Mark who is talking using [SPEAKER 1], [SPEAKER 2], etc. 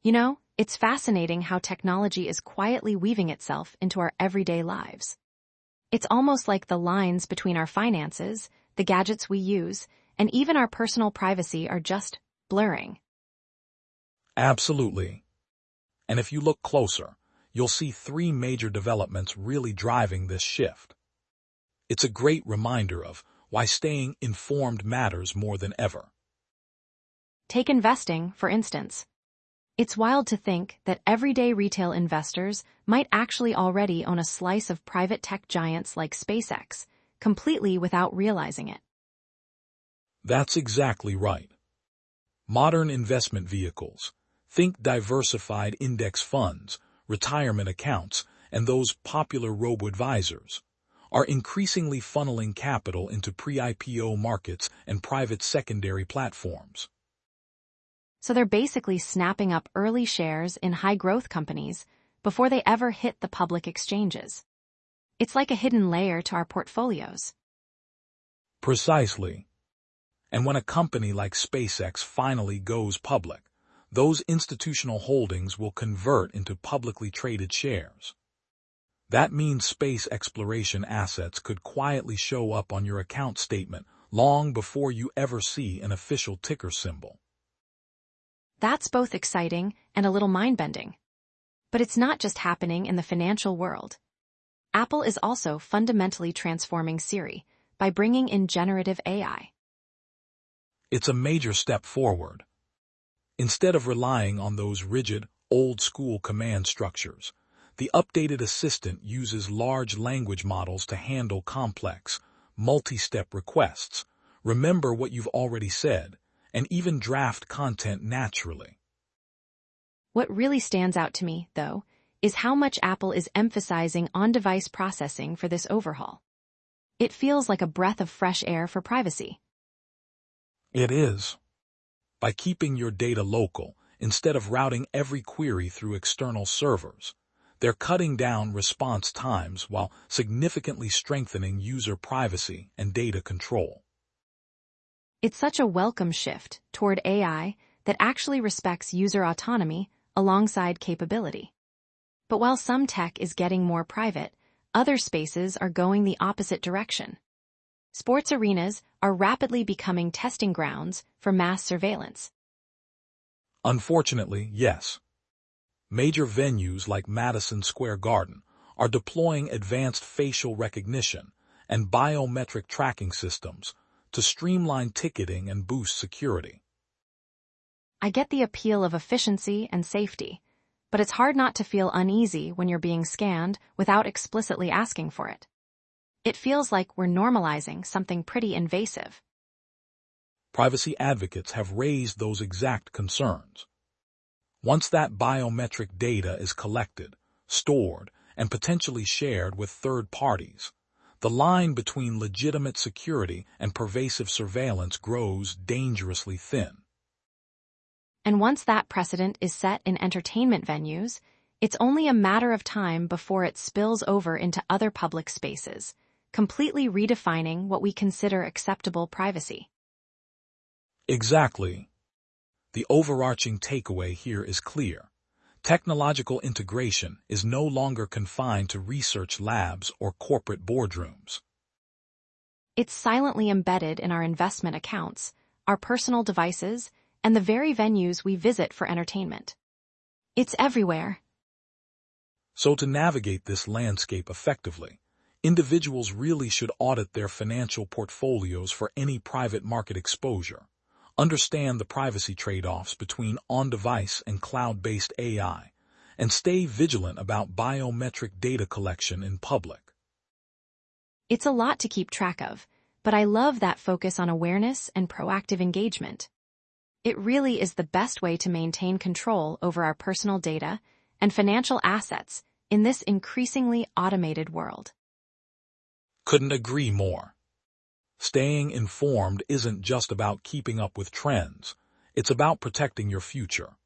[SPEAKER 1] It's fascinating how technology is quietly weaving itself into our everyday lives. It's almost like the lines between our finances, the gadgets we use, and even our personal privacy are just blurring.
[SPEAKER 2] Absolutely. And if you look closer, you'll see three major developments really driving this shift. It's a great reminder of why staying informed matters more than ever.
[SPEAKER 1] Take investing, for instance. It's wild to think that everyday retail investors might actually already own a slice of private tech giants like SpaceX, completely without realizing it.
[SPEAKER 2] That's exactly right. Modern investment vehicles, think diversified index funds, retirement accounts, and those popular robo-advisors, are increasingly funneling capital into pre-IPO markets and private secondary platforms.
[SPEAKER 1] So they're basically snapping up early shares in high-growth companies before they ever hit the public exchanges. It's like a hidden layer to our portfolios.
[SPEAKER 2] Precisely. And when a company like SpaceX finally goes public, those institutional holdings will convert into publicly traded shares. That means space exploration assets could quietly show up on your account statement long before you ever see an official ticker symbol.
[SPEAKER 1] That's both exciting and a little mind-bending. But it's not just happening in the financial world. Apple is also fundamentally transforming Siri by bringing in generative AI.
[SPEAKER 2] It's a major step forward. Instead of relying on those rigid, old-school command structures, the updated assistant uses large language models to handle complex, multi-step requests, remember what you've already said, and even draft content naturally.
[SPEAKER 1] What really stands out to me, though, is how much Apple is emphasizing on-device processing for this overhaul. It feels like a breath of fresh air for privacy.
[SPEAKER 2] It is. By keeping your data local, instead of routing every query through external servers, they're cutting down response times while significantly strengthening user privacy and data control.
[SPEAKER 1] It's such a welcome shift toward AI that actually respects user autonomy alongside capability. But while some tech is getting more private, other spaces are going the opposite direction. Sports arenas are rapidly becoming testing grounds for mass surveillance.
[SPEAKER 2] Unfortunately, yes. Major venues like Madison Square Garden are deploying advanced facial recognition and biometric tracking systems to streamline ticketing and boost security.
[SPEAKER 1] I get the appeal of efficiency and safety, but it's hard not to feel uneasy when you're being scanned without explicitly asking for it. It feels like we're normalizing something pretty invasive.
[SPEAKER 2] Privacy advocates have raised those exact concerns. Once that biometric data is collected, stored, and potentially shared with third parties, the line between legitimate security and pervasive surveillance grows dangerously thin.
[SPEAKER 1] And once that precedent is set in entertainment venues, it's only a matter of time before it spills over into other public spaces, completely redefining what we consider acceptable privacy.
[SPEAKER 2] Exactly. The overarching takeaway here is clear. Technological integration is no longer confined to research labs or corporate boardrooms.
[SPEAKER 1] It's silently embedded in our investment accounts, our personal devices, and the very venues we visit for entertainment. It's everywhere.
[SPEAKER 2] So to navigate this landscape effectively, individuals really should audit their financial portfolios for any private market exposure, understand the privacy trade-offs between on-device and cloud-based AI, and stay vigilant about biometric data collection in public.
[SPEAKER 1] It's a lot to keep track of, but I love that focus on awareness and proactive engagement. It really is the best way to maintain control over our personal data and financial assets in this increasingly automated world.
[SPEAKER 2] Couldn't agree more. Staying informed isn't just about keeping up with trends, it's about protecting your future.